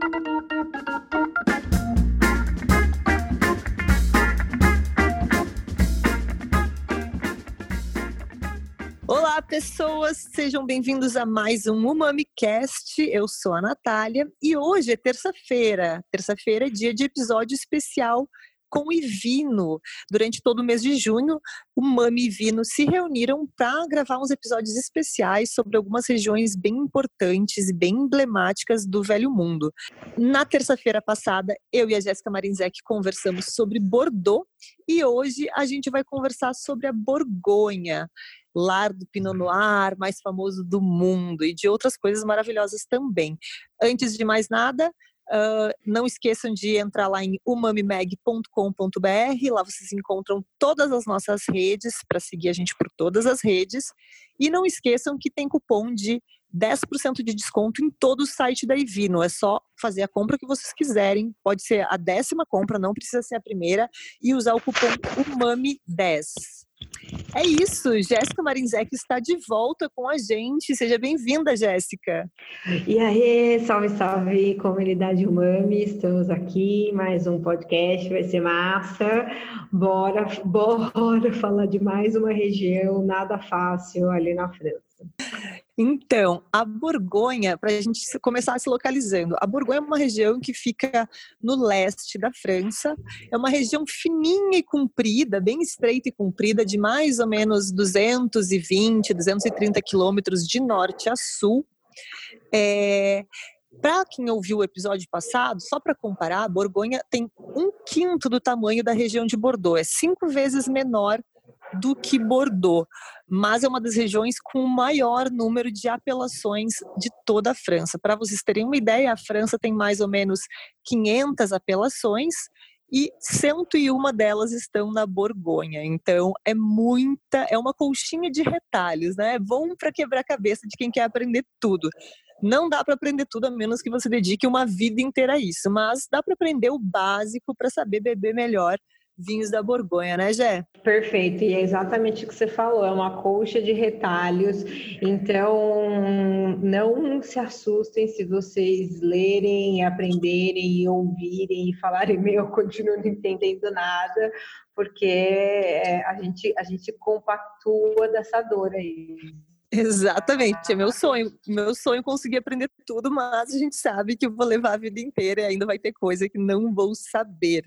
Olá, pessoas! Sejam bem-vindos a mais um UmamiCast. Eu sou a Natália e hoje é terça-feira. Terça-feira é dia de episódio especial com o Ivino. Durante todo o mês de junho, o Mami e Ivino se reuniram para gravar uns episódios especiais sobre algumas regiões bem importantes e bem emblemáticas do Velho Mundo. Na terça-feira passada, eu e a Jéssica Marinzec conversamos sobre Bordeaux e hoje a gente vai conversar sobre a Borgonha, lar do Pinot Noir, mais famoso do mundo, e de outras coisas maravilhosas também. Antes de mais nada, não esqueçam de entrar lá em umamimag.com.br, lá vocês encontram todas as nossas redes, para seguir a gente por todas as redes, e não esqueçam que tem cupom de 10% de desconto em todo o site da Ivino. É só fazer a compra que vocês quiserem, pode ser a 10ª compra, não precisa ser a primeira, e usar o cupom UMAMI10. É isso, Jéssica Marinzec está de volta com a gente. Seja bem-vinda, Jéssica. E aí, salve, salve, comunidade Umami, estamos aqui, mais um podcast, vai ser massa. Bora falar de mais uma região nada fácil ali na França. Então, a Borgonha, para a gente começar se localizando, a Borgonha é uma região que fica no leste da França, é uma região fininha e comprida, bem estreita e comprida, de mais ou menos 220, 230 quilômetros de norte a sul. Para quem ouviu o episódio passado, só para comparar, a Borgonha tem 1/5 do tamanho da região de Bordeaux, é 5 vezes menor do que Bordeaux, mas é uma das regiões com o maior número de apelações de toda a França. Para vocês terem uma ideia, a França tem mais ou menos 500 apelações e 101 delas estão na Borgonha. Então é uma colchinha de retalhos, né? É bom para quebrar a cabeça de quem quer aprender tudo. Não dá para aprender tudo a menos que você dedique uma vida inteira a isso, mas dá para aprender o básico para saber beber melhor vinhos da Borgonha, né, Gé? Perfeito, e é exatamente o que você falou, é uma colcha de retalhos, então não se assustem se vocês lerem, aprenderem, ouvirem e falarem, eu continuo não entendendo nada, porque a gente compactua dessa dor aí. Exatamente, é meu sonho conseguir aprender tudo, mas a gente sabe que eu vou levar a vida inteira e ainda vai ter coisa que não vou saber.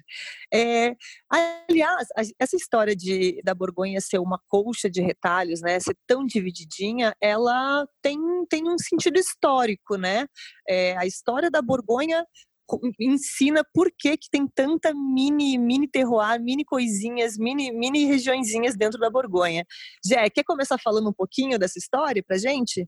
Aliás, essa história da Borgonha ser uma colcha de retalhos, né, ser tão divididinha, ela tem um sentido histórico, né? A história da Borgonha ensina por que tem tanta mini terroir, mini coisinhas, mini regiõezinhas dentro da Borgonha. Jé, quer começar falando um pouquinho dessa história pra gente?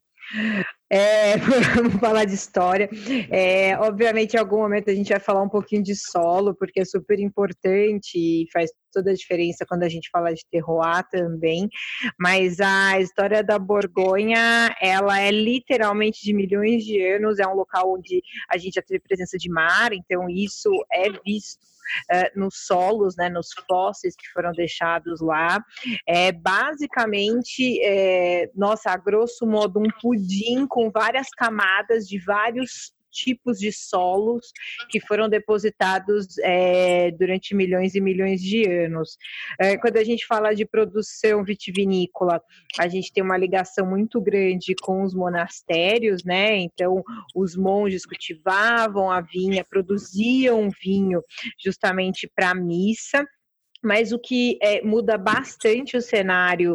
Vamos falar de história. Obviamente, em algum momento a gente vai falar um pouquinho de solo, porque é super importante e faz toda a diferença quando a gente fala de terroir também. Mas a história da Borgonha, ela é literalmente de milhões de anos. É um local onde a gente já teve presença de mar, então isso é visto nos solos, né, nos fósseis que foram deixados lá. Basicamente, a grosso modo, um pudim com várias camadas de vários tipos de solos que foram depositados durante milhões e milhões de anos. Quando a gente fala de produção vitivinícola, a gente tem uma ligação muito grande com os monastérios, né? Então, os monges cultivavam a vinha, produziam vinho justamente para a missa. Mas o que muda bastante o cenário,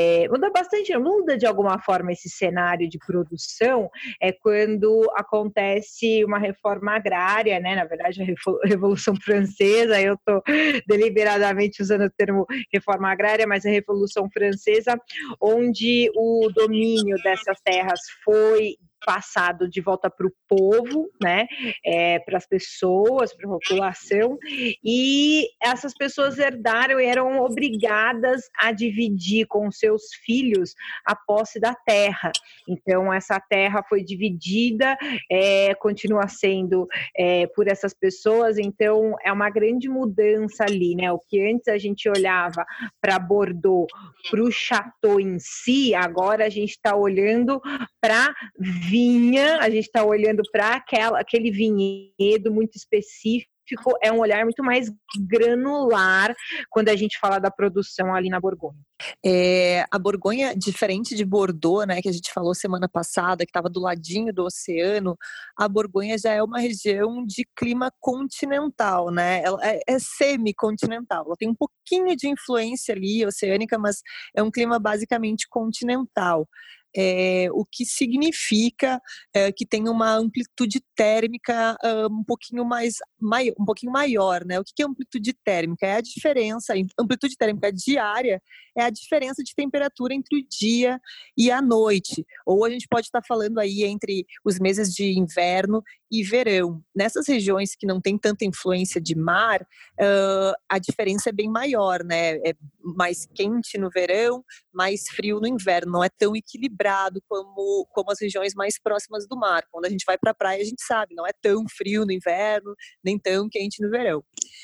muda de alguma forma esse cenário de produção, é quando acontece uma reforma agrária, né? Na verdade, a Revolução Francesa, eu estou deliberadamente usando o termo reforma agrária, mas a Revolução Francesa, onde o domínio dessas terras foi passado de volta para o povo, né, para as pessoas, para a população, e essas pessoas herdaram e eram obrigadas a dividir com seus filhos a posse da terra. Então, essa terra foi dividida, continua sendo por essas pessoas, então é uma grande mudança ali, né? O que antes a gente olhava para Bordeaux, para o Chateau em si, agora a gente está olhando para vinha, a gente está olhando para aquele vinhedo muito específico, é um olhar muito mais granular quando a gente fala da produção ali na Borgonha. A Borgonha, diferente de Bordeaux, né, que a gente falou semana passada, que estava do ladinho do oceano, a Borgonha já é uma região de clima continental, né? Ela é semi-continental. Ela tem um pouquinho de influência ali oceânica, mas é um clima basicamente continental. O que significa que tem uma amplitude térmica um pouquinho maior, né? O que é amplitude térmica? É a diferença, amplitude térmica diária é a diferença de temperatura entre o dia e a noite. Ou a gente pode estar falando aí entre os meses de inverno e verão. Nessas regiões que não tem tanta influência de mar, a diferença é bem maior, né? É mais quente no verão, mais frio no inverno. Não é tão equilibrado como as regiões mais próximas do mar. Quando a gente vai para a praia, a gente sabe, não é tão frio no inverno, nem tão quente no verão.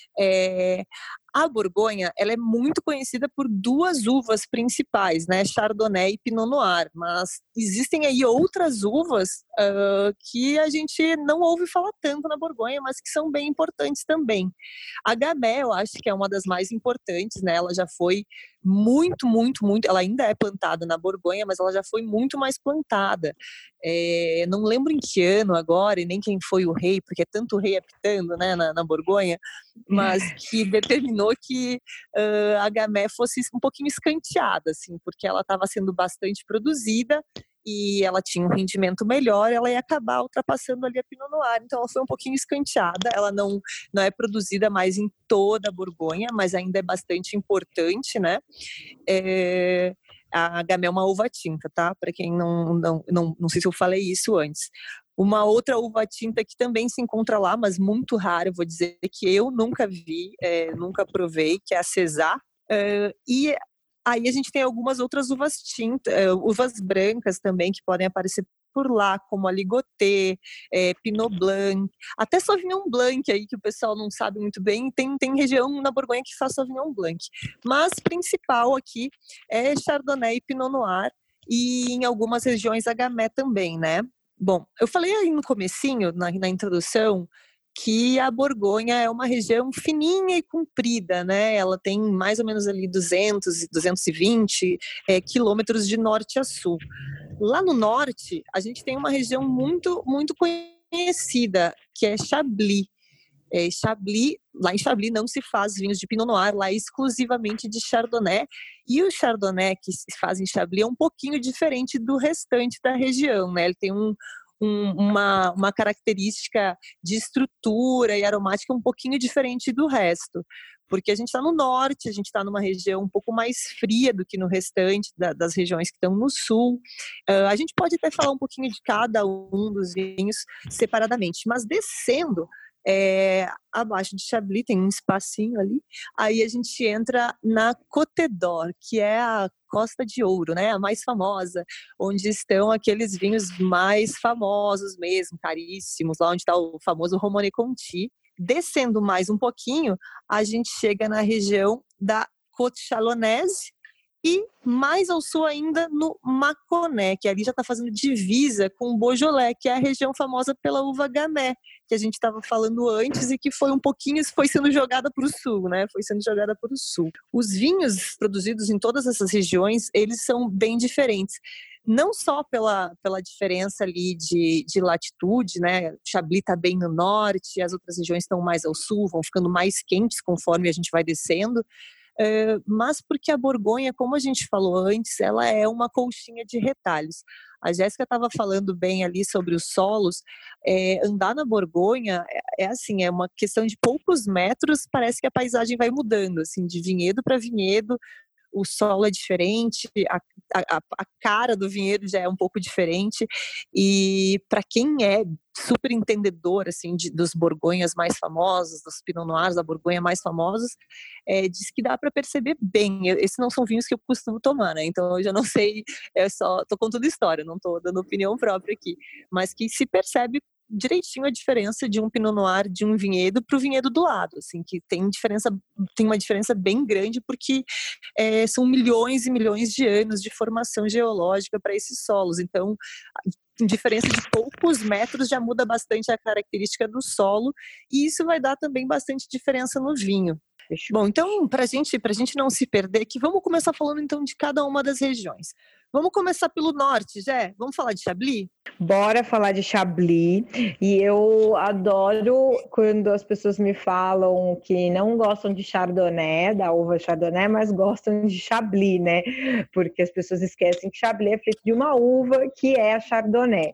A Borgonha, ela é muito conhecida por duas uvas principais, né? Chardonnay e Pinot Noir, mas existem aí outras uvas que a gente não ouve falar tanto na Borgonha, mas que são bem importantes também. A Gamay, eu acho que é uma das mais importantes, né? Ela já foi muito, ela ainda é plantada na Borgonha, mas ela já foi muito mais plantada. Não lembro em que ano agora, e nem quem foi o rei, porque é tanto rei apitando, né, na Borgonha, mas que determinou que a Gamay fosse um pouquinho escanteada, assim, porque ela estava sendo bastante produzida e ela tinha um rendimento melhor, ela ia acabar ultrapassando ali a Pinot Noir, então ela foi um pouquinho escanteada, ela não é produzida mais em toda a Borgonha, mas ainda é bastante importante, né? A Gamay é uma uva tinta, tá? Para quem não sei se eu falei isso antes. Uma outra uva tinta que também se encontra lá, mas muito rara, vou dizer que eu nunca vi, nunca provei, que é a César. E aí a gente tem algumas outras uvas tintas, uvas brancas também, que podem aparecer por lá, como a Ligoté, Pinot Blanc, até Sauvignon Blanc aí, que o pessoal não sabe muito bem, tem região na Borgonha que faz Sauvignon Blanc. Mas principal aqui é Chardonnay e Pinot Noir, e em algumas regiões a Gamay também, né? Bom, eu falei aí no comecinho, na introdução, que a Borgonha é uma região fininha e comprida, né? Ela tem mais ou menos ali 200, 220 quilômetros de norte a sul. Lá no norte, a gente tem uma região muito, muito conhecida, que é Chablis. Lá em Chablis não se faz vinhos de Pinot Noir, lá é exclusivamente de Chardonnay. E o Chardonnay que se faz em Chablis é um pouquinho diferente do restante da região, né? Ele tem uma característica de estrutura e aromática um pouquinho diferente do resto, porque a gente está no norte, a gente está numa região um pouco mais fria do que no restante das regiões que estão no sul. A gente pode até falar um pouquinho de cada um dos vinhos separadamente, mas descendo abaixo de Chablis tem um espacinho ali, aí a gente entra na Côte d'Or, que é a Costa de Ouro, né, a mais famosa, onde estão aqueles vinhos mais famosos mesmo, caríssimos, lá onde está o famoso Romanée Conti. Descendo mais um pouquinho, a gente chega na região da Côte Chalonnaise e mais ao sul ainda no Mâconnais, que ali já está fazendo divisa com o Beaujolais, que é a região famosa pela uva Gamay, que a gente estava falando antes e que foi sendo jogada para o sul, né? Foi sendo jogada para o sul. Os vinhos produzidos em todas essas regiões, eles são bem diferentes. Não só pela diferença ali de latitude, né? Chablis está bem no norte, as outras regiões estão mais ao sul, vão ficando mais quentes conforme a gente vai descendo, mas porque a Borgonha, como a gente falou antes, ela é uma colchinha de retalhos. A Jéssica estava falando bem ali sobre os solos. Andar na Borgonha assim, é uma questão de poucos metros, parece que a paisagem vai mudando, assim, de vinhedo para vinhedo. O solo é diferente, a cara do vinhedo já é um pouco diferente, e para quem é super entendedor assim, dos Borgonhas mais famosos, dos Pinot Noirs da Borgonha mais famosos, diz que dá para perceber bem. Esses não são vinhos que eu costumo tomar, né? Então eu já não sei, só tô contando história, não tô dando opinião própria aqui, mas que se percebe direitinho a diferença de um Pinot Noir de um vinhedo para o vinhedo do lado, assim, que tem uma diferença bem grande, porque são milhões e milhões de anos de formação geológica para esses solos. Então em diferença de poucos metros já muda bastante a característica do solo, e isso vai dar também bastante diferença no vinho. Bom, então, para a gente não se perder aqui, vamos começar falando então de cada uma das regiões. Vamos começar pelo norte, Jé? Vamos falar de Chablis? Bora falar de Chablis. E eu adoro quando as pessoas me falam que não gostam de Chardonnay, da uva Chardonnay, mas gostam de Chablis, né? Porque as pessoas esquecem que Chablis é feito de uma uva que é a Chardonnay.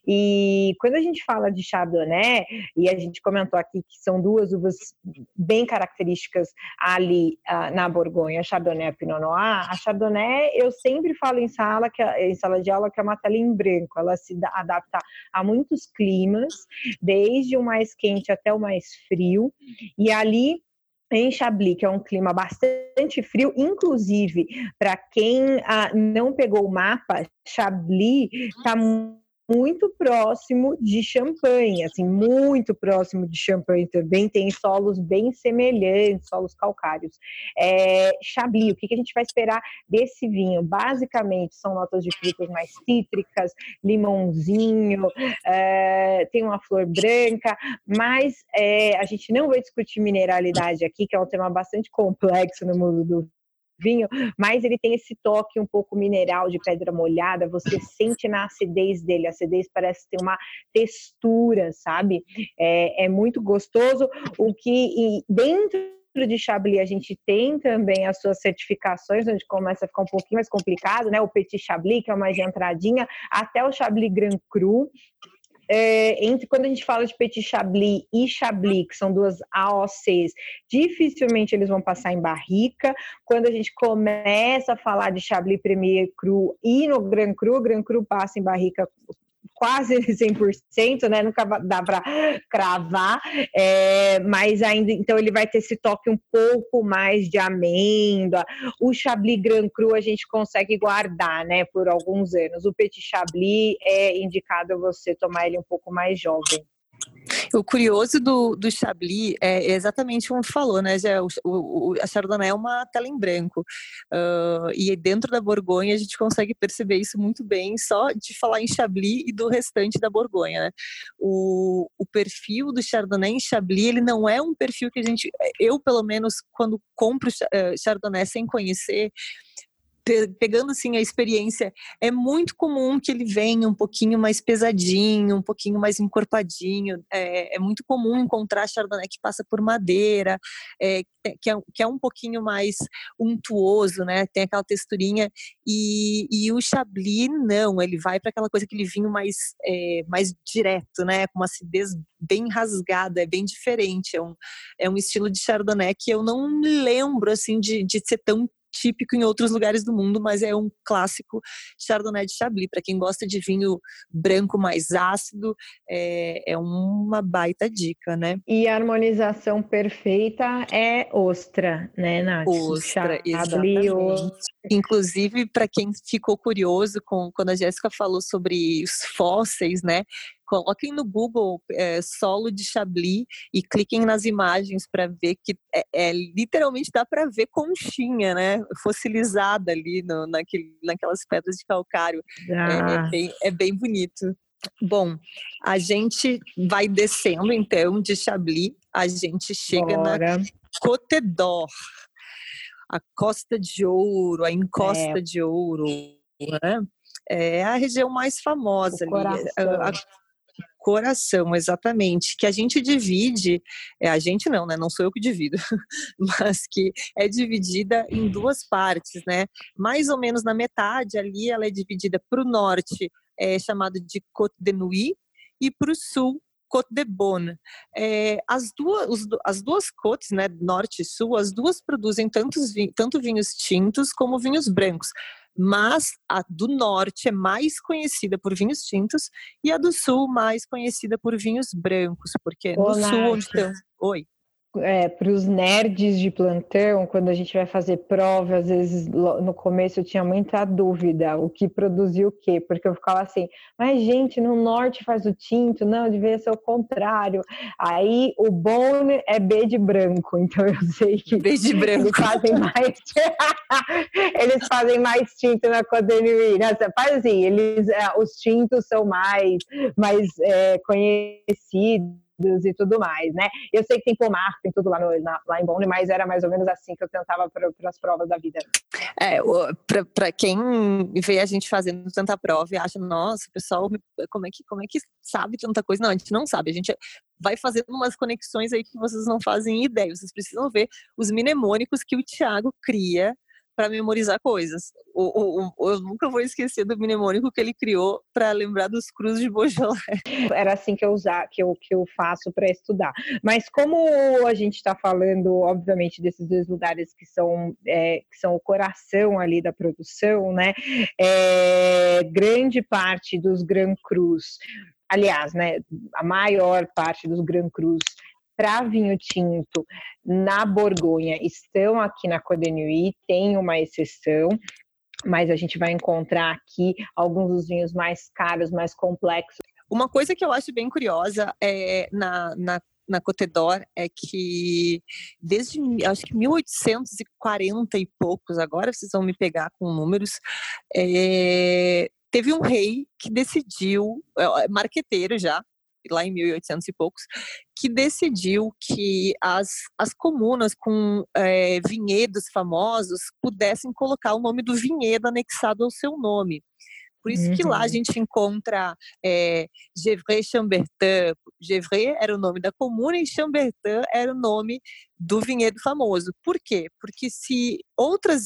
E quando a gente fala de Chardonnay, e a gente comentou aqui que são duas uvas bem características ali na Borgonha, a Chardonnay e a Pinot Noir, a Chardonnay eu sempre falo em sala de aula que é uma tela em branco, ela se adapta a muitos climas, desde o mais quente até o mais frio, e ali em Chablis, que é um clima bastante frio, inclusive para quem não pegou o mapa, Chablis está muito próximo de Champagne, assim, muito próximo de Champagne também, tem solos bem semelhantes, solos calcários. Chablis, o que a gente vai esperar desse vinho? Basicamente, são notas de frutas mais cítricas, limãozinho, tem uma flor branca, mas a gente não vai discutir mineralidade aqui, que é um tema bastante complexo no mundo do vinho, mas ele tem esse toque um pouco mineral de pedra molhada, você sente na acidez dele, a acidez parece ter uma textura, sabe? É muito gostoso, e dentro de Chablis a gente tem também as suas certificações, onde começa a ficar um pouquinho mais complicado, né? O Petit Chablis, que é mais de entradinha, até o Chablis Grand Cru. Quando a gente fala de Petit Chablis e Chablis, que são duas AOCs, dificilmente eles vão passar em barrica. Quando a gente começa a falar de Chablis Premier Cru e no Grand Cru, o Grand Cru passa em barrica quase 100%, né? Nunca dá para cravar, mas ainda, então ele vai ter esse toque um pouco mais de amêndoa. O Chablis Grand Cru a gente consegue guardar, né? Por alguns anos. O Petit Chablis é indicado você tomar ele um pouco mais jovem. O curioso do Chablis é exatamente como falou, né, Gé? A Chardonnay é uma tela em branco. E dentro da Borgonha a gente consegue perceber isso muito bem só de falar em Chablis e do restante da Borgonha, né? O perfil do Chardonnay em Chablis, ele não é um perfil que eu pelo menos, quando compro Chardonnay sem conhecer, pegando assim a experiência, é muito comum que ele venha um pouquinho mais pesadinho, um pouquinho mais encorpadinho. É muito comum encontrar Chardonnay que passa por madeira, que é um pouquinho mais untuoso, né? Tem aquela texturinha. E o Chablis não, ele vai para aquela coisa, aquele vinho mais direto, né? Com uma acidez bem rasgada, é bem diferente. É um estilo de Chardonnay que eu não me lembro assim de ser tão típico em outros lugares do mundo, mas é um clássico Chardonnay de Chablis. Para quem gosta de vinho branco mais ácido, é uma baita dica, né? E a harmonização perfeita é ostra, né, Nath? Ostra, exatamente. Inclusive, para quem ficou curioso quando a Jéssica falou sobre os fósseis, né? Coloquem no Google solo de Chablis e cliquem nas imagens para ver que literalmente dá para ver conchinha, né? Fossilizada ali naquelas pedras de calcário. É bem bonito. Bom, a gente vai descendo então de Chablis, a gente chega na Côte d'Or, a Costa de Ouro, a Encosta de Ouro, né? É a região mais famosa ali. Coração, exatamente, que a gente divide, a gente não, né? Não sou eu que divido, mas que é dividida em duas partes, né? Mais ou menos na metade ali, ela é dividida para o norte, chamado de Côte de Nuits, e para o sul, Côte de Beaune. As duas côtes, né, norte e sul, as duas produzem tanto vinhos tintos como vinhos brancos. Mas a do norte é mais conhecida por vinhos tintos e a do sul mais conhecida por vinhos brancos, porque no sul onde estão... Oi. para os nerds de plantão, quando a gente vai fazer prova, às vezes no começo eu tinha muita dúvida, o que produziu o quê, porque eu ficava assim, mas gente, no norte faz o tinto, não, devia ser o contrário. Aí o bone é B de branco, então eu sei que B de branco. Eles fazem mais tinto na Codemil. Faz assim, os tintos são mais conhecidos e tudo mais, né? Eu sei que tem pomar, tem tudo lá em Bonn, mas era mais ou menos assim que eu tentava para as provas da vida. Para quem vê a gente fazendo tanta prova e acha, nossa, pessoal, como é que sabe tanta coisa? Não, a gente não sabe, a gente vai fazendo umas conexões aí que vocês não fazem ideia, vocês precisam ver os mnemônicos que o Thiago cria para memorizar coisas. Eu nunca vou esquecer do mnemônico que ele criou para lembrar dos crus de Beaujolais. Era assim que eu faço para estudar. Mas como a gente está falando, obviamente, desses dois lugares que são o coração ali da produção, né? Grande parte dos Grand Crus, aliás, né? A maior parte dos Grand Crus para vinho tinto na Borgonha estão aqui na Côte de Nuits, tem uma exceção, mas a gente vai encontrar aqui alguns dos vinhos mais caros, mais complexos. Uma coisa que eu acho bem curiosa na Côte d'Or é que desde, acho que 1840 e poucos, agora vocês vão me pegar com números, teve um rei que decidiu, marqueteiro já, lá em 1800 e poucos, que decidiu que as comunas com vinhedos famosos pudessem colocar o nome do vinhedo anexado ao seu nome. Por isso que lá a gente encontra Gevrey-Chambertin. Gevrey era o nome da comuna e Chambertin era o nome do vinhedo famoso. Por quê? Porque se outros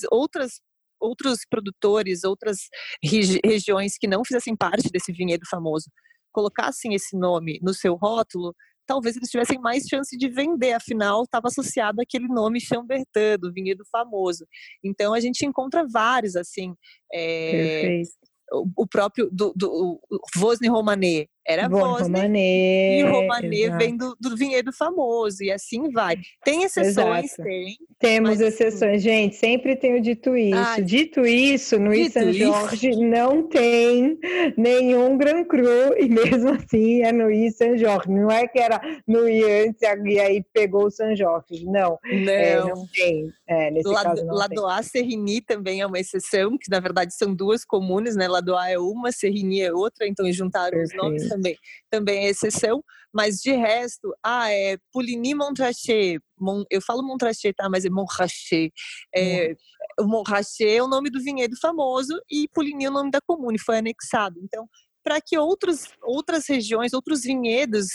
produtores, outras regiões que não fizessem parte desse vinhedo famoso colocassem esse nome no seu rótulo, talvez eles tivessem mais chance de vender, afinal estava associado àquele nome Chambertin, do vinhedo famoso. Então a gente encontra vários, assim, Perfeito. O próprio do Vosne Romanée era Vosne e Romanée vem do vinhedo famoso e assim vai. Tem exceções, exato. Temos exceções, gente, sempre tenho dito isso. Dito isso, no Nuits Saint-Georges não tem nenhum Grand Cru e mesmo assim é Nuits Saint-Georges. Não é que era Nuits antes e aí pegou o Saint-Georges, não tem. Nesse caso não tem. Ladois-Serigny também é uma exceção, que na verdade são duas comunes, né? Ladois é uma, Serigny é outra, então juntaram os nomes também é exceção, mas de resto, Pouligny-Montrachet, eu falo Montrachet, tá? Mas é Montrachet. O Montrachet é o nome do vinhedo famoso e Pouligny é o nome da comune, foi anexado. Então, para que outras regiões, outros vinhedos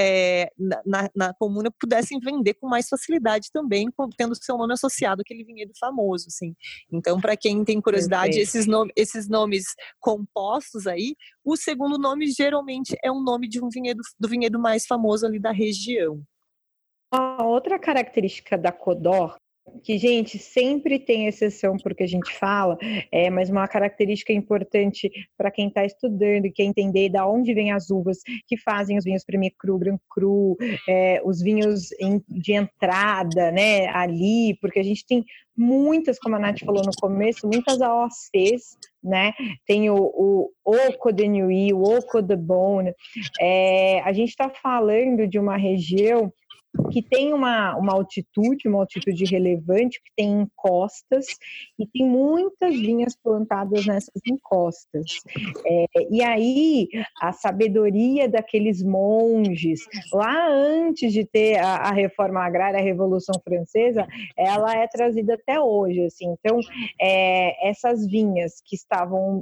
na comuna pudessem vender com mais facilidade também, tendo seu nome associado àquele vinhedo famoso, assim. Então, para quem tem curiosidade, esses nomes compostos aí, o segundo nome geralmente é um nome de do vinhedo mais famoso ali da região. A outra característica da Côte d'Or, que, gente, sempre tem exceção porque a gente fala, mas uma característica importante para quem está estudando e quer entender de onde vêm as uvas que fazem os vinhos Premier Cru, Grand Cru, os vinhos de entrada, né, ali, porque a gente tem muitas, como a Nath falou no começo, muitas AOCs, né? Tem o Côte de Nuits, o Côte de Beaune. A gente está falando de uma região que tem uma altitude relevante, que tem encostas, e tem muitas vinhas plantadas nessas encostas. E aí, a sabedoria daqueles monges, lá antes de ter a reforma agrária, a Revolução Francesa, ela é trazida até hoje. Assim. Então, essas vinhas que estavam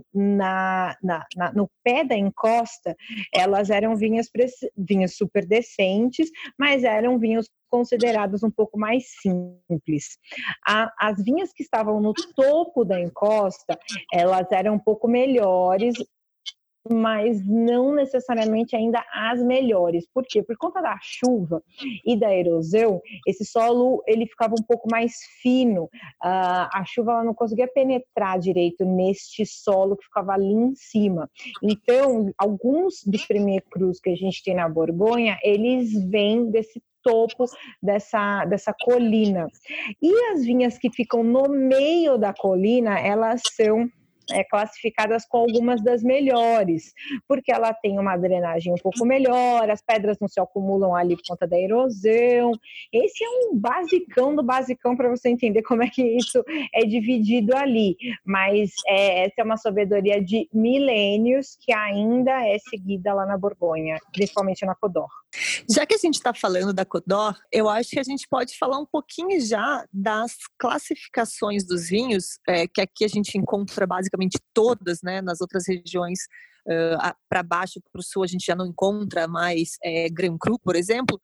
no pé da encosta, elas eram vinhas super decentes, mas eram vinhos considerados um pouco mais simples. As vinhas que estavam no topo da encosta, elas eram um pouco melhores, mas não necessariamente ainda as melhores. Por quê? Por conta da chuva e da erosão, esse solo ele ficava um pouco mais fino. A chuva ela não conseguia penetrar direito neste solo que ficava ali em cima. Então, alguns dos Premier Crus que a gente tem na Borgonha, eles vêm desse topo dessa colina. E as vinhas que ficam no meio da colina, elas são classificadas com algumas das melhores, porque ela tem uma drenagem um pouco melhor, as pedras não se acumulam ali por conta da erosão. Esse é um basicão do basicão para você entender como é que isso é dividido ali, mas essa é uma sabedoria de milênios que ainda é seguida lá na Borgonha, principalmente na Côte-d'Or. Já que a gente está falando da Côte-d'Or, eu acho que a gente pode falar um pouquinho já das classificações dos vinhos, que aqui a gente encontra basicamente todas, né? Nas outras regiões, para baixo, para o sul, a gente já não encontra mais Grand Cru, por exemplo.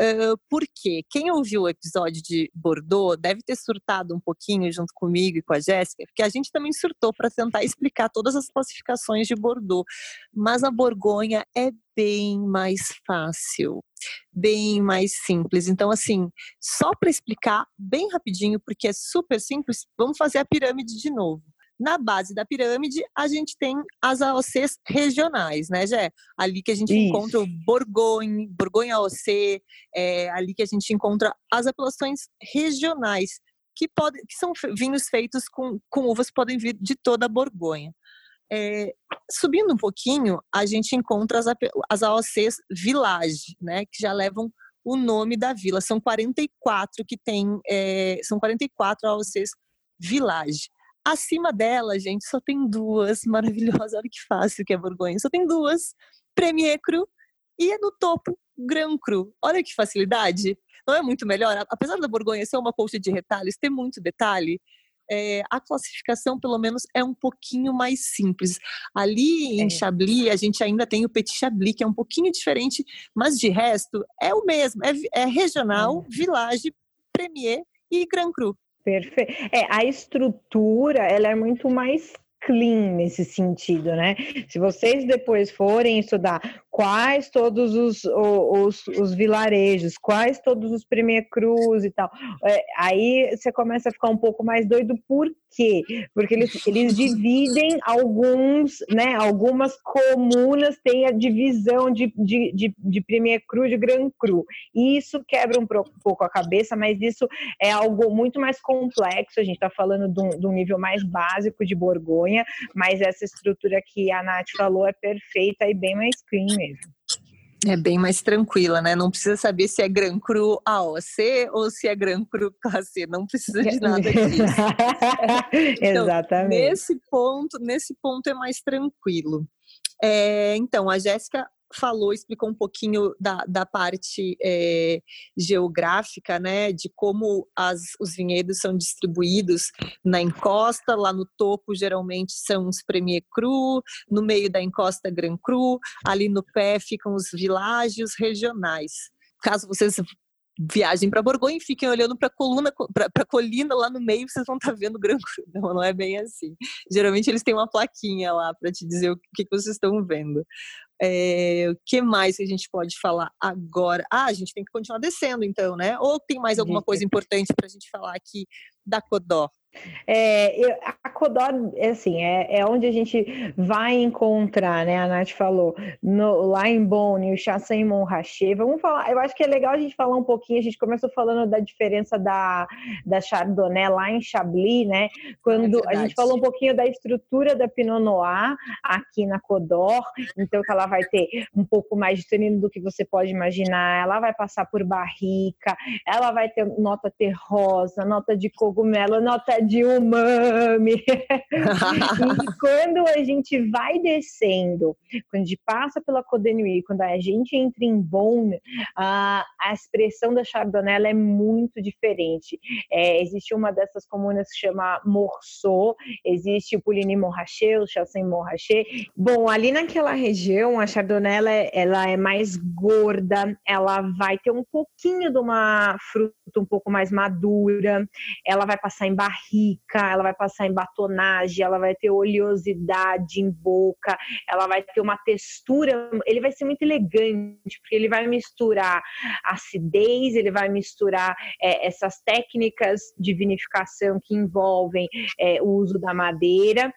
Porque quem ouviu o episódio de Bordeaux deve ter surtado um pouquinho junto comigo e com a Jéssica, porque a gente também surtou para tentar explicar todas as classificações de Bordeaux. Mas a Borgonha é bem mais fácil, bem mais simples. Então, assim, só para explicar bem rapidinho, porque é super simples, vamos fazer a pirâmide de novo. Na base da pirâmide, a gente tem as AOCs regionais, né, Gé? Ali que a gente encontra o Borgonha AOC, ali que a gente encontra as apelações regionais, que são vinhos feitos com uvas que podem vir de toda a Borgonha. Subindo um pouquinho, a gente encontra as AOCs Village, né, que já levam o nome da vila. São 44 que tem, são 44 AOCs Village. Acima dela, gente, só tem duas maravilhosas. Olha que fácil que é a Borgonha. Só tem duas, Premier Cru e no topo, Grand Cru. Olha que facilidade. Não é muito melhor? Apesar da Borgonha ser uma colcha de retalhos, ter muito detalhe, a classificação, pelo menos, é um pouquinho mais simples. Ali em Chablis, a gente ainda tem o Petit Chablis, que é um pouquinho diferente, mas de resto, é o mesmo. É regional, Village, Premier e Grand Cru. Perfeito. A estrutura, ela é muito mais clean nesse sentido, né? Se vocês depois forem estudar quais todos os vilarejos, quais todos os Premier Crus e tal, aí você começa a ficar um pouco mais doido. Por quê? Porque eles dividem algumas comunas têm a divisão de Premier Cru, de Grand Cru. E isso quebra um pouco a cabeça, mas isso é algo muito mais complexo. A gente está falando de um nível mais básico de Borgonha, mas essa estrutura que a Nath falou é perfeita e bem mais clean mesmo. É bem mais tranquila, né? Não precisa saber se é Grand Cru AOC ou se é Grand Cru Classé. Não precisa de nada disso. Então, exatamente. Nesse ponto é mais tranquilo. Então, a Jéssica explicou um pouquinho da parte geográfica, né, de como os vinhedos são distribuídos na encosta. Lá no topo geralmente são os Premier Cru, no meio da encosta Grand Cru, ali no pé ficam os villages regionais. Caso vocês viajem para Borgonha e fiquem olhando para a colina lá no meio, vocês vão estar vendo Grand Cru. Não é bem assim. Geralmente eles têm uma plaquinha lá para te dizer o que vocês estão vendo. O que mais que a gente pode falar agora? A gente tem que continuar descendo então, né? Ou tem mais alguma coisa importante para a gente falar aqui da Côte-d'Or? A Côte-d'Or, assim, é onde a gente vai encontrar, né? A Nath falou, lá em Beaune, o Chassagne-Montrachet. Vamos falar, eu acho que é legal a gente falar um pouquinho. A gente começou falando da diferença da Chardonnay lá em Chablis, né? Quando a gente falou um pouquinho da estrutura da Pinot Noir aqui na Côte-d'Or, então que ela vai ter um pouco mais de tanino do que você pode imaginar. Ela vai passar por barrica, ela vai ter nota terrosa, nota de cogumelo, nota de umami. E quando a gente vai descendo, quando a gente passa pela Côte de Nuits, quando a gente entra em Beaune, a expressão da Chardonnay ela é muito diferente. Existe uma dessas comunas que chama Morceau, existe o Puligny-Montrachet, o Chassagne-Montrachet. Bom, ali naquela região, a Chardonnay ela é mais gorda, ela vai ter um pouquinho de uma fruta um pouco mais madura, ela vai passar em barrica, ela vai passar em batonagem, ela vai ter oleosidade em boca, ela vai ter uma textura, ele vai ser muito elegante, porque ele vai misturar acidez, ele vai misturar essas técnicas de vinificação que envolvem o uso da madeira.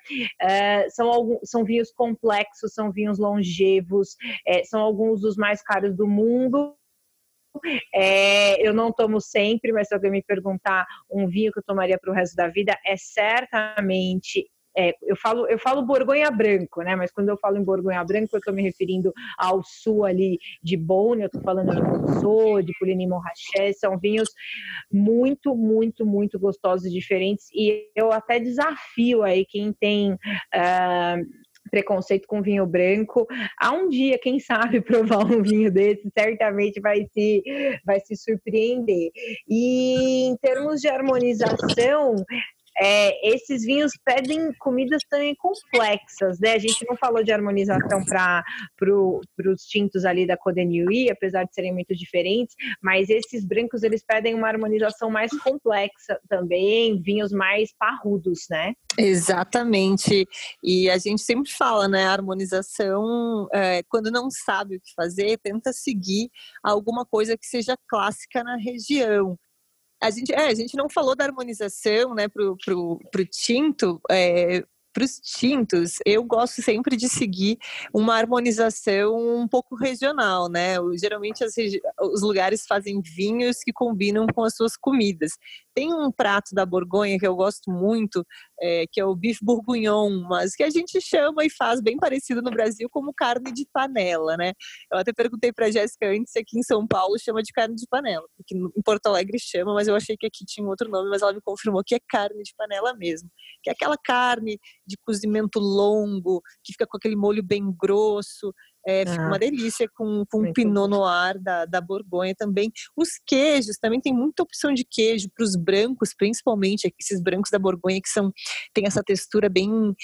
São vinhos complexos, são vinhos longevos, são alguns dos mais caros do mundo. Eu não tomo sempre, mas se alguém me perguntar um vinho que eu tomaria para o resto da vida, é certamente... eu falo Borgonha branco, né? Mas quando eu falo em Borgonha branco, eu estou me referindo ao sul ali de Beaune, eu estou falando de Monceau, de Puligny-Montrachet, são vinhos muito, muito, muito gostosos e diferentes, e eu até desafio aí quem tem preconceito com vinho branco, há um dia, quem sabe, provar um vinho desse, certamente vai se surpreender. E em termos de harmonização, esses vinhos pedem comidas também complexas, né? A gente não falou de harmonização para os tintos ali da Côte de Nuits, apesar de serem muito diferentes, mas esses brancos, eles pedem uma harmonização mais complexa também, vinhos mais parrudos, né? Exatamente, e a gente sempre fala, né, a harmonização, quando não sabe o que fazer, tenta seguir alguma coisa que seja clássica na região. A gente não falou da harmonização, né, pro tinto, para os tintos, eu gosto sempre de seguir uma harmonização um pouco regional, né? Geralmente os lugares fazem vinhos que combinam com as suas comidas. Tem um prato da Borgonha que eu gosto muito, que é o bife bourguignon, mas que a gente chama e faz bem parecido no Brasil como carne de panela, né? Eu até perguntei para a Jéssica antes se aqui em São Paulo chama de carne de panela, porque em Porto Alegre chama, mas eu achei que aqui tinha um outro nome, mas ela me confirmou que é carne de panela mesmo, que é aquela carne de cozimento longo, que fica com aquele molho bem grosso, fica uma delícia com Pinot Noir da Borgonha também. Os queijos, também tem muita opção de queijo para os brancos, principalmente esses brancos da Borgonha que tem essa textura bem,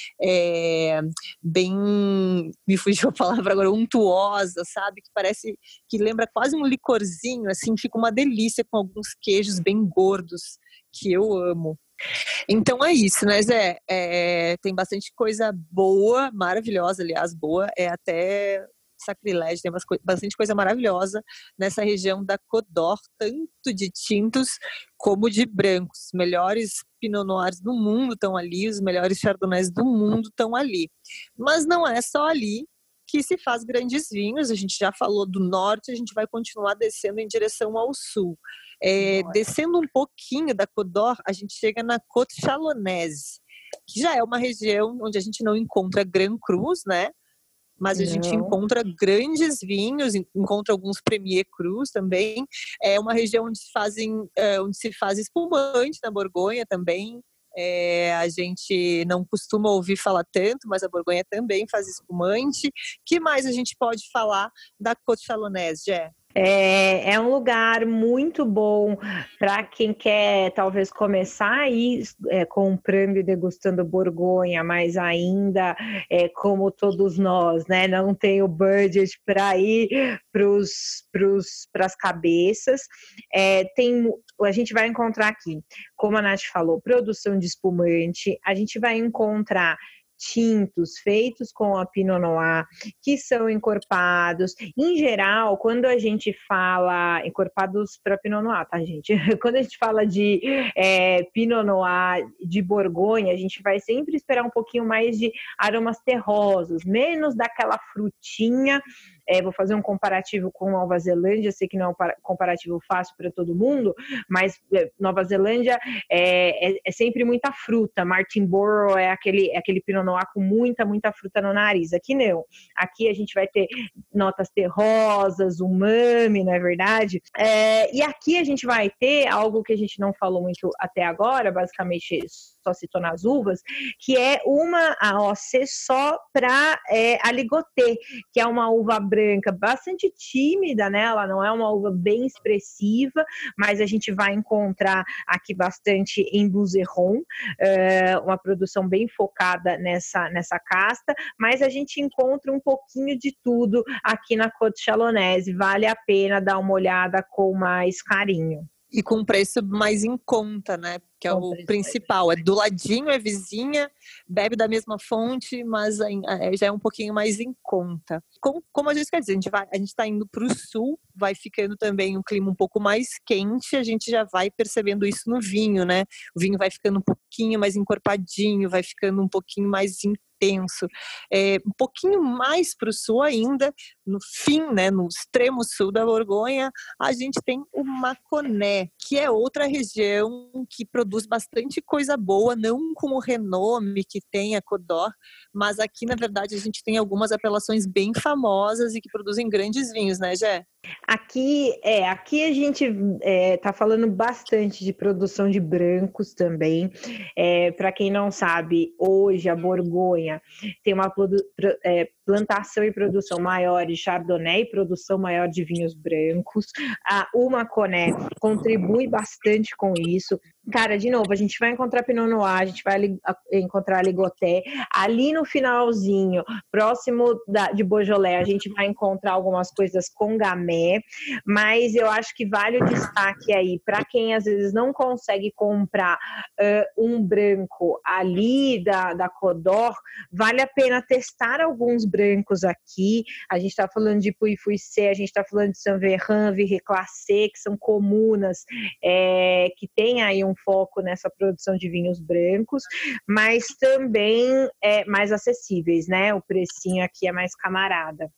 me fugiu a palavra agora, untuosa, sabe? Que parece, que lembra quase um licorzinho, assim, fica uma delícia com alguns queijos bem gordos, que eu amo. Então é isso, né, Zé? Tem bastante coisa boa, maravilhosa, aliás, boa, é até sacrilégio, tem bastante coisa maravilhosa nessa região da Côte d'Or, tanto de tintos como de brancos. Os melhores Pinot Noirs do mundo estão ali, os melhores Chardonnays do mundo estão ali. Mas não é só ali que se faz grandes vinhos, a gente já falou do norte, a gente vai continuar descendo em direção ao sul. Descendo um pouquinho da Côte d'Or, a gente chega na Côte Chalonnaise, que já é uma região onde a gente não encontra Grand Crus, né? Mas a gente encontra grandes vinhos, encontra alguns Premier Crus também. É uma região onde se faz espumante na Borgonha também. A gente não costuma ouvir falar tanto, mas a Borgonha também faz espumante. Que mais a gente pode falar da Côte Chalonnaise, Jé? É um lugar muito bom para quem quer talvez começar aí comprando e degustando Borgonha, mas ainda como todos nós, né, não tem o budget para ir para as cabeças. A gente vai encontrar aqui, como a Nath falou, produção de espumante, a gente vai encontrar tintos feitos com a Pinot Noir, que são encorpados. Em geral, quando a gente fala encorpados para Pinot Noir, tá, gente? Quando a gente fala de Pinot Noir de Borgonha, a gente vai sempre esperar um pouquinho mais de aromas terrosos, menos daquela frutinha. Vou fazer um comparativo com Nova Zelândia, sei que não é um comparativo fácil para todo mundo, mas Nova Zelândia é sempre muita fruta. Martinborough é aquele Pinot Noir com muita, muita fruta no nariz. Aqui não. Aqui a gente vai ter notas terrosas, umami, não é verdade? E aqui a gente vai ter algo que a gente não falou muito até agora, basicamente só citou nas uvas, que é uma AOC só para Aligoté, que é uma uva branca bastante tímida, né? Ela não é uma uva bem expressiva, mas a gente vai encontrar aqui bastante em Bouzeron, uma produção bem focada nessa casta, mas a gente encontra um pouquinho de tudo aqui na Côte Chalonnaise, vale a pena dar uma olhada com mais carinho. E com preço mais em conta, né? Que é o principal. É do ladinho, é vizinha, bebe da mesma fonte, mas já é um pouquinho mais em conta. Como a gente quer dizer, a gente está indo para o sul, vai ficando também um clima um pouco mais quente, a gente já vai percebendo isso no vinho, né? O vinho vai ficando um pouquinho mais encorpadinho, vai ficando um pouquinho mais intenso. Um pouquinho mais para o sul ainda, no fim, né, no extremo sul da Borgonha, a gente tem o Mâconnais, que é outra região que produz bastante coisa boa, não com o renome que tem a Côte d'Or, mas aqui, na verdade, a gente tem algumas apelações bem famosas e que produzem grandes vinhos, né, Gé? Aqui a gente está falando bastante de produção de brancos também. Para quem não sabe, hoje a Borgonha tem uma plantação e produção maior de Chardonnay e produção maior de vinhos brancos. O Mâconnais contribui bastante com isso. Cara, de novo, a gente vai encontrar Pinot Noir, a gente vai encontrar Ligoté. Ali no finalzinho, próximo de Beaujolais, a gente vai encontrar algumas coisas com Gamay, mas eu acho que vale o destaque aí, para quem às vezes não consegue comprar um branco ali da Côte d'Or, vale a pena testar alguns brancos aqui. A gente está falando de Puy-Fuissé, a gente está falando de Saint-Véran, Viré-Classé, que são comunas que tem aí um foco nessa produção de vinhos brancos, mas também mais acessíveis, né? O precinho aqui é mais camarada.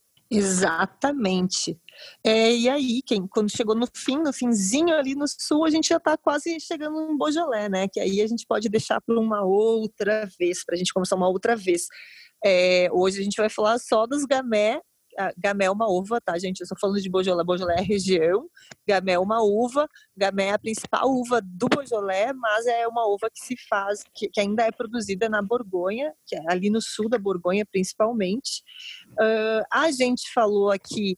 Exatamente. E aí, quando chegou no finzinho ali no sul, a gente já está quase chegando em Beaujolais, né? Que aí a gente pode deixar para uma outra vez, para a gente conversar uma outra vez. Hoje a gente vai falar só dos Gamay. Gamay é uma uva, tá, gente? Eu estou falando de Beaujolais. Beaujolais é a região, Gamay é uma uva. Gamay é a principal uva do Beaujolais, mas é uma uva que se faz, que ainda é produzida na Borgonha, que é ali no sul da Borgonha, principalmente. A gente falou aqui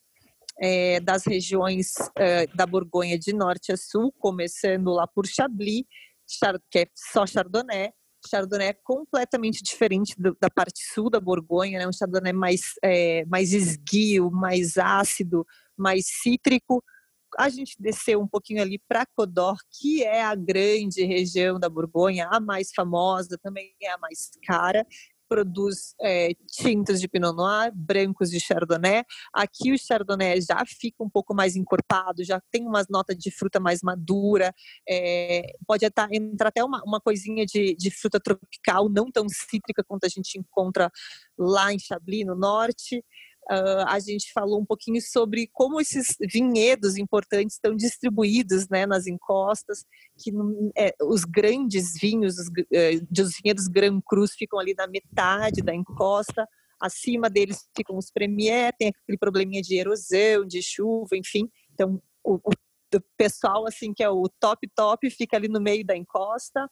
das regiões da Borgonha de norte a sul, começando lá por Chablis, que é só Chardonnay. Chardonnay é completamente diferente da parte sul da Borgonha, né? Um Chardonnay mais esguio, mais ácido, mais cítrico. A gente desceu um pouquinho ali para Côte d'Or, que é a grande região da Borgonha, a mais famosa, também é a mais cara. Produz tintos de Pinot Noir, brancos de Chardonnay. Aqui o Chardonnay já fica um pouco mais encorpado, já tem umas notas de fruta mais madura, pode entrar até uma coisinha de fruta tropical, não tão cítrica quanto a gente encontra lá em Chablis, no norte. A gente falou um pouquinho sobre como esses vinhedos importantes estão distribuídos, né, nas encostas, que os grandes vinhos dos vinhedos Grand Cru ficam ali na metade da encosta, acima deles ficam os Premier, tem aquele probleminha de erosão, de chuva, enfim. Então, o pessoal, assim, que é o top, fica ali no meio da encosta.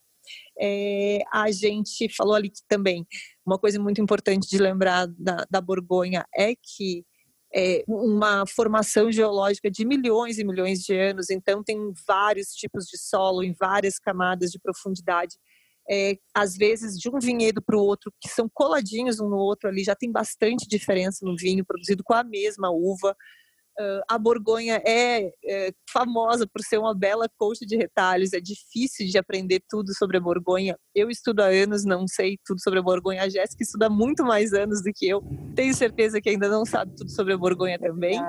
A gente falou ali que também uma coisa muito importante de lembrar da Borgonha é que uma formação geológica de milhões e milhões de anos, então tem vários tipos de solo em várias camadas de profundidade. Às vezes de um vinhedo para o outro, que são coladinhos um no outro ali, já tem bastante diferença no vinho produzido com a mesma uva. A Borgonha é famosa por ser uma bela colcha de retalhos, é difícil de aprender tudo sobre a Borgonha. Eu estudo há anos, não sei tudo sobre a Borgonha. A Jéssica estuda muito mais anos do que eu. Tenho certeza que ainda não sabe tudo sobre a Borgonha também.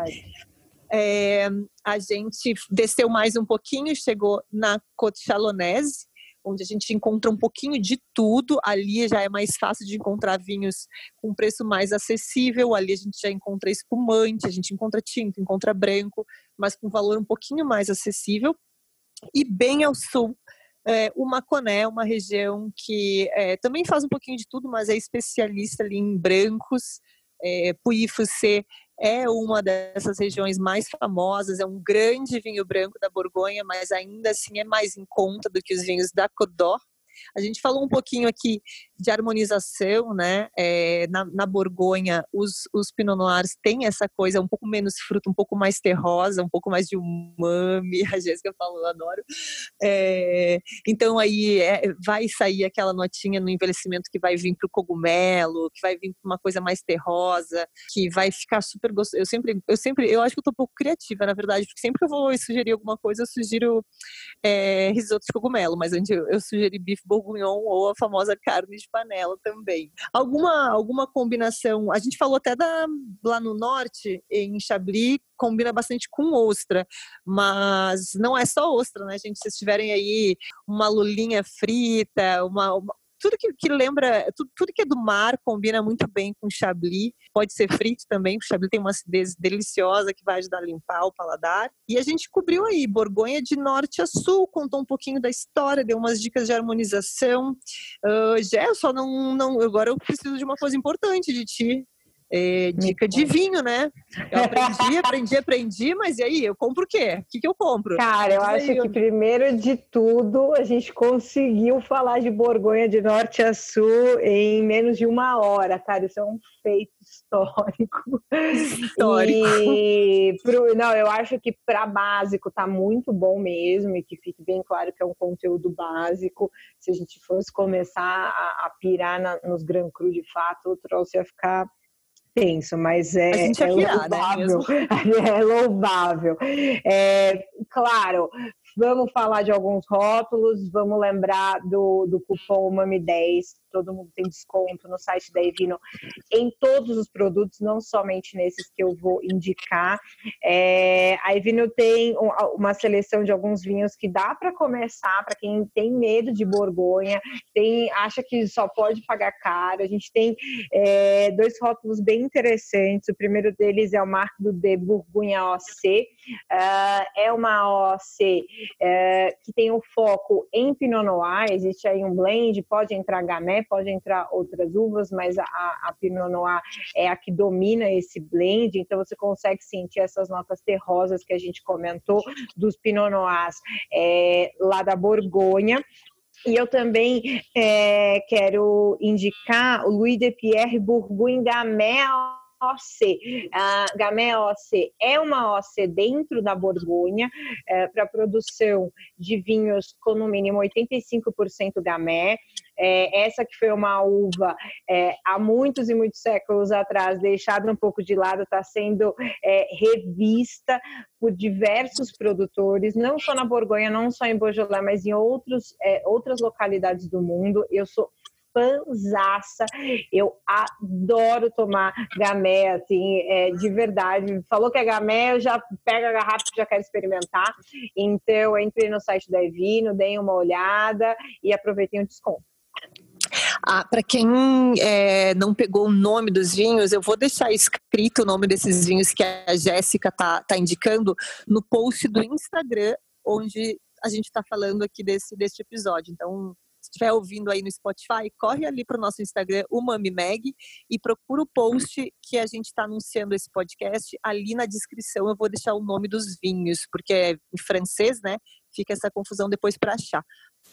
A gente desceu mais um pouquinho, chegou na Côte Chalonnaise, onde a gente encontra um pouquinho de tudo. Ali já é mais fácil de encontrar vinhos com preço mais acessível. Ali a gente já encontra espumante, a gente encontra tinto, encontra branco, mas com valor um pouquinho mais acessível. E bem ao sul, o Mâconnais é uma região que também faz um pouquinho de tudo, mas é especialista ali em brancos. Puy-Fuissé é uma dessas regiões mais famosas, é um grande vinho branco da Borgonha, mas ainda assim é mais em conta do que os vinhos da Côte d'Or. A gente falou um pouquinho aqui de harmonização, né? Na Borgonha, os Pinot Noirs têm essa coisa um pouco menos fruta, um pouco mais terrosa, um pouco mais de umami, a Jéssica falou, eu adoro. Então aí vai sair aquela notinha no envelhecimento que vai vir para o cogumelo, que vai vir para uma coisa mais terrosa, que vai ficar super gostoso. Eu acho que eu tô um pouco criativa, na verdade, porque sempre que eu vou sugerir alguma coisa, eu sugiro risoto de cogumelo, mas antes eu sugeri bife bourguignon ou a famosa carne de panela também. Alguma combinação, a gente falou até lá no norte, em Chablis, combina bastante com ostra, mas não é só ostra, né, gente? Se vocês tiverem aí uma lulinha frita, que lembra, tudo que é do mar combina muito bem com chablis. Pode ser frito também, o chablis tem uma acidez deliciosa que vai ajudar a limpar o paladar. E a gente cobriu aí Borgonha de norte a sul, contou um pouquinho da história, deu umas dicas de harmonização. Já só não, agora eu preciso de uma coisa importante de ti. Dica de vinho, né? Eu aprendi, mas e aí? Eu compro o quê? O que eu compro? Cara, eu acho que primeiro de tudo a gente conseguiu falar de Borgonha de norte a sul em menos de 1 hora, cara. Isso é um feito histórico. Não, eu acho que para básico tá muito bom mesmo e que fique bem claro que é um conteúdo básico. Se a gente fosse começar a pirar nos Grand Cru de fato, o troço ia ficar tenso, mas é louvável, né? É louvável. Claro, vamos falar de alguns rótulos, vamos lembrar do cupom MAMI10, todo mundo tem desconto no site da Evino em todos os produtos, não somente nesses que eu vou indicar. A Evino tem uma seleção de alguns vinhos que dá para começar, para quem tem medo de Borgonha, acha que só pode pagar caro. A gente tem 2 rótulos bem interessantes. O primeiro deles é o Marc de Bourgogne OC. É uma OC que tem o foco em Pinot Noir. Existe aí um blend, pode entrar Gamay, pode entrar outras uvas, mas a Pinot Noir é a que domina esse blend, então você consegue sentir essas notas terrosas que a gente comentou dos Pinot Noirs lá da Borgonha. E eu também quero indicar o Louis de Pierre Bourgogne Gamay OC. A Gamay OC é uma OC dentro da Borgonha para produção de vinhos com no mínimo 85% Gamay. Essa que foi uma uva há muitos e muitos séculos atrás, deixada um pouco de lado, está sendo revista por diversos produtores, não só na Borgonha, não só em Beaujolais, mas em outras localidades do mundo. Eu sou fanzaça, eu adoro tomar Gamay, assim, de verdade. Falou que é Gamay, eu já pego a garrafa e já quero experimentar. Então, entrei no site da Evino, dei uma olhada e aproveitei o desconto. Para quem não pegou o nome dos vinhos, eu vou deixar escrito o nome desses vinhos que a Jéssica tá indicando no post do Instagram, onde a gente está falando aqui deste episódio. Então, se estiver ouvindo aí no Spotify, corre ali para o nosso Instagram, o MamiMag, e procura o post que a gente está anunciando esse podcast. Ali na descrição eu vou deixar o nome dos vinhos, porque é em francês, né? Fica essa confusão depois para achar.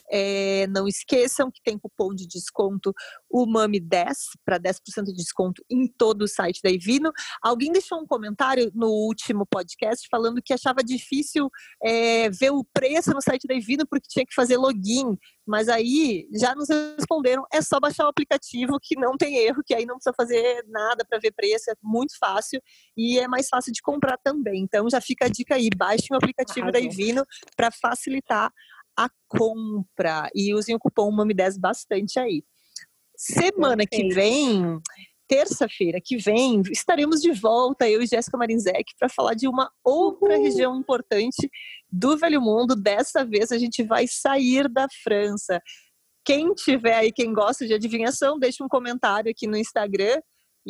Não esqueçam que tem cupom de desconto UMAMI10 para 10% de desconto em todo o site da Evino. Alguém deixou um comentário no último podcast falando que achava difícil ver o preço no site da Evino porque tinha que fazer login, mas aí já nos responderam, é só baixar o aplicativo que não tem erro, que aí não precisa fazer nada para ver preço, é muito fácil e é mais fácil de comprar também. Então já fica a dica aí, baixem o aplicativo da Evino para facilitar a compra e usem o cupom MAMI10 bastante aí. Semana que vem, terça-feira que vem, estaremos de volta, eu e Jéssica Marinzec, para falar de uma outra região importante do Velho Mundo. Dessa vez a gente vai sair da França. Quem tiver aí, quem gosta de adivinhação, deixa um comentário aqui no Instagram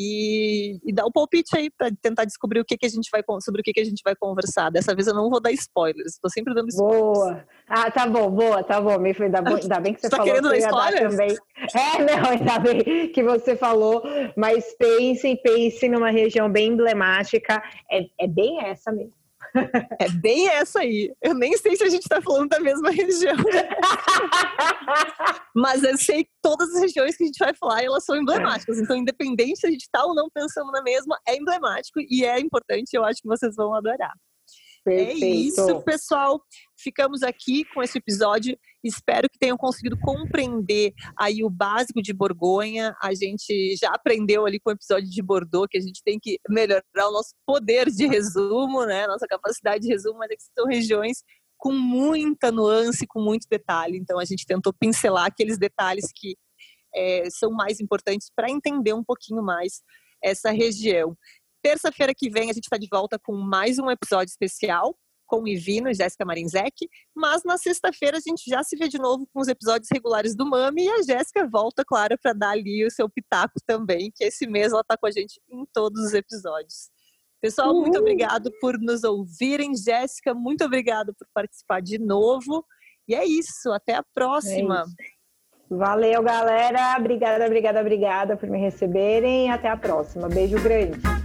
e dá o palpite aí para tentar descobrir sobre o que a gente vai conversar. Dessa vez eu não vou dar spoilers, estou sempre dando spoilers. Boa! Tá bom, ainda bem que você tá falou querendo que eu dar spoilers? Também. Ainda bem que você falou, mas pense numa região bem emblemática, é bem essa mesmo. É bem essa aí. Eu nem sei se a gente está falando da mesma região. Mas eu sei que todas as regiões que a gente vai falar, elas são emblemáticas. Então, independente se a gente está ou não pensando na mesma, é emblemático e é importante. Eu acho que vocês vão adorar. Perfeito. É isso, pessoal. Ficamos aqui com esse episódio. Espero que tenham conseguido compreender aí o básico de Borgonha. A gente já aprendeu ali com o episódio de Bordeaux que a gente tem que melhorar o nosso poder de resumo, né? Nossa capacidade de resumo, mas é que são regiões com muita nuance, com muito detalhe. Então a gente tentou pincelar aqueles detalhes que são mais importantes para entender um pouquinho mais essa região. Terça-feira que vem a gente está de volta com mais um episódio especial. com o Ivino, Jéssica Marinzec, mas na sexta-feira a gente já se vê de novo com os episódios regulares do Mami e a Jéssica volta, claro, para dar ali o seu pitaco também, que esse mês ela está com a gente em todos os episódios. Pessoal, muito obrigado por nos ouvirem. Jéssica, muito obrigada por participar de novo. E é isso, até a próxima. Valeu, galera. Obrigada por me receberem. Até a próxima. Beijo grande.